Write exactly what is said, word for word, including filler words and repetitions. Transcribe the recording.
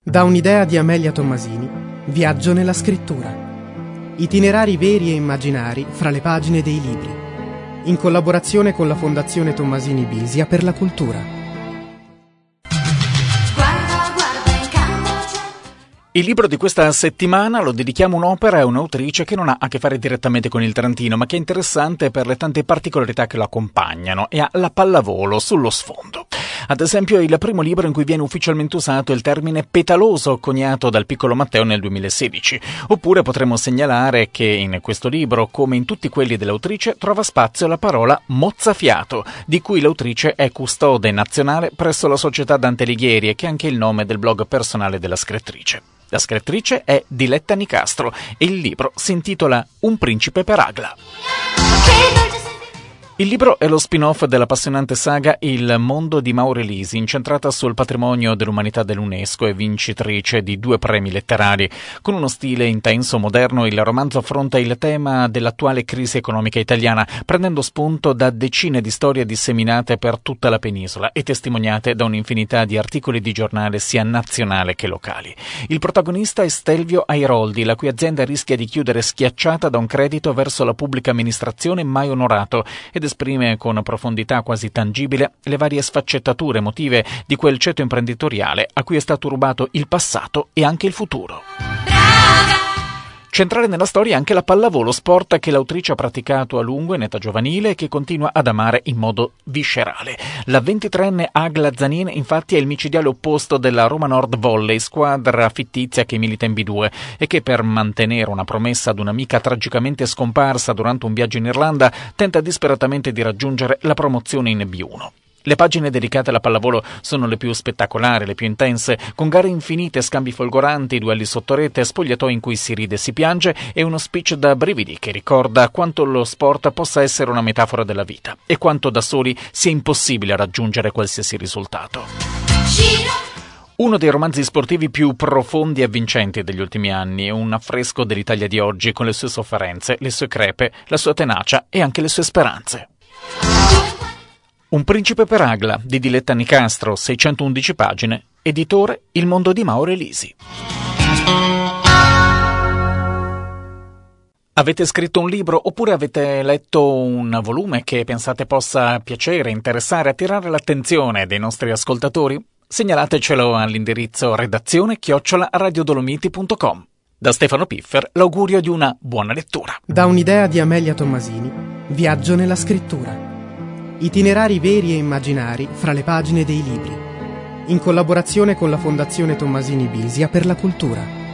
Da un'idea di Amelia Tommasini, viaggio nella scrittura. Itinerari veri e immaginari fra le pagine dei libri. In collaborazione con la Fondazione Tommasini Bisia per la cultura. Il libro di questa settimana lo dedichiamo a un'opera e a un'autrice che non ha a che fare direttamente con il Trentino, ma che è interessante per le tante particolarità che lo accompagnano e ha la pallavolo sullo sfondo. Ad esempio, il primo libro in cui viene ufficialmente usato il termine petaloso, coniato dal piccolo Matteo nel duemilasedici. Oppure potremmo segnalare che in questo libro, come in tutti quelli dell'autrice, trova spazio la parola mozzafiato, di cui l'autrice è custode nazionale presso la Società Dante Alighieri e che è anche il nome del blog personale della scrittrice. La scrittrice è Diletta Nicastro e il libro si intitola Un principe per Agla. Il libro è lo spin-off dell'appassionante saga Il mondo di Mauro Elisi, incentrata sul patrimonio dell'umanità dell'UNESCO e vincitrice di due premi letterari. Con uno stile intenso, moderno, il romanzo affronta il tema dell'attuale crisi economica italiana, prendendo spunto da decine di storie disseminate per tutta la penisola e testimoniate da un'infinità di articoli di giornale sia nazionale che locali. Il protagonista è Stelvio Airoldi, la cui azienda rischia di chiudere schiacciata da un credito verso la pubblica amministrazione mai onorato ed esprime con profondità quasi tangibile le varie sfaccettature emotive di quel ceto imprenditoriale a cui è stato rubato il passato e anche il futuro. Centrale nella storia è anche la pallavolo, sport che l'autrice ha praticato a lungo in età giovanile e che continua ad amare in modo viscerale. La ventitreenne Agla Zanin infatti è il micidiale opposto della Roma Nord Volley, squadra fittizia che milita in B due e che per mantenere una promessa ad un'amica tragicamente scomparsa durante un viaggio in Irlanda tenta disperatamente di raggiungere la promozione in B uno. Le pagine dedicate alla pallavolo sono le più spettacolari, le più intense, con gare infinite, scambi folgoranti, duelli sotto rete, spogliatoi in cui si ride e si piange e uno speech da brividi che ricorda quanto lo sport possa essere una metafora della vita e quanto da soli sia impossibile raggiungere qualsiasi risultato. Uno dei romanzi sportivi più profondi e avvincenti degli ultimi anni, un affresco dell'Italia di oggi con le sue sofferenze, le sue crepe, la sua tenacia e anche le sue speranze. Un principe per Agla di Diletta Nicastro, seicentoundici pagine, editore Il mondo di Mauro Elisi. Avete scritto un libro oppure avete letto un volume che pensate possa piacere, interessare, attirare l'attenzione dei nostri ascoltatori? Segnalatecelo all'indirizzo redazione chiocciola radiodolomiti punto com. Da Stefano Piffer l'augurio di una buona lettura. Da un'idea di Amelia Tommasini, viaggio nella scrittura. Itinerari veri e immaginari fra le pagine dei libri. In collaborazione con la Fondazione Tommasini Bisia per la cultura.